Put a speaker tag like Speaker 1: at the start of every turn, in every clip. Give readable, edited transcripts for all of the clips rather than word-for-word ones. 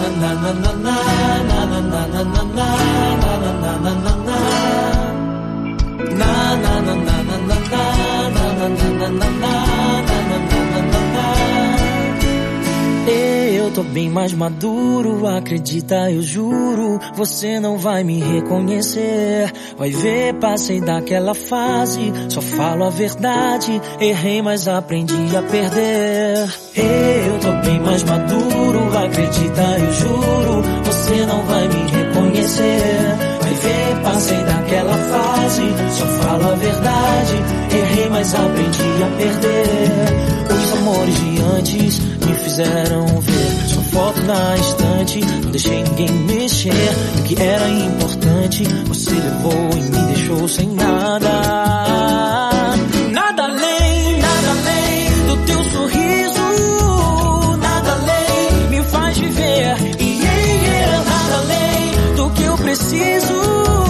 Speaker 1: Eu tô bem mais maduro, acredita, eu juro. Você não vai me reconhecer. Vai ver, passei daquela fase. Só falo a verdade. Errei, mas aprendi a perder. Eu tô bem mais maduro, acredita, eu juro. Você não vai me reconhecer. Vai ver, passei daquela fase. Só falo a verdade. Errei, mas aprendi a perder. Os amores de antes me fizeram ver sua foto na estante. Não deixei ninguém mexer no que era importante. Você levou e me deixou sem nada. Nada além do teu sorriso. Nada além me faz viver. Nada além do que eu preciso.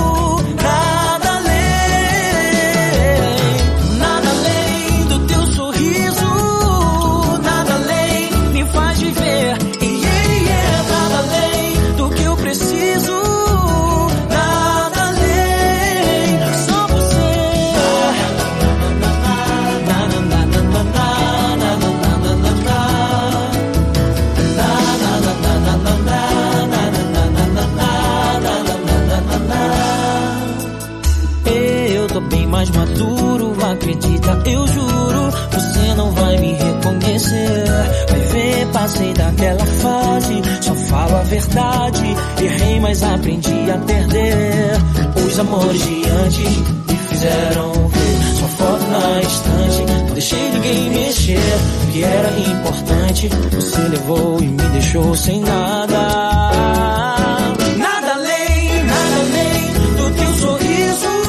Speaker 1: Mais maduro, acredita, eu juro. Você não vai me reconhecer. Vai ver, passei daquela fase. Só falo a verdade. Errei, mas aprendi a perder. Os amores de antes me fizeram ver sua foto na estante. Não deixei ninguém mexer no que era importante. Você levou e me deixou sem nada. Nada além do teu sorriso.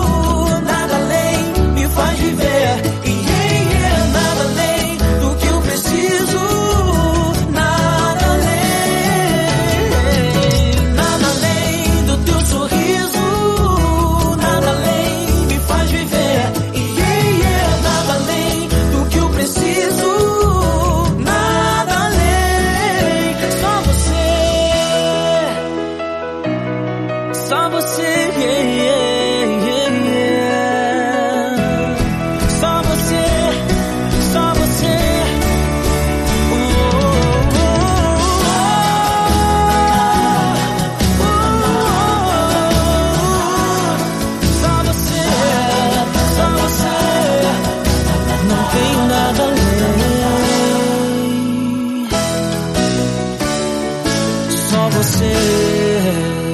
Speaker 1: Faz viver, nada além do que eu preciso. Nada além do teu sorriso. Nada além me faz viver, nada além do que eu preciso. Nada além, só você, só você. Você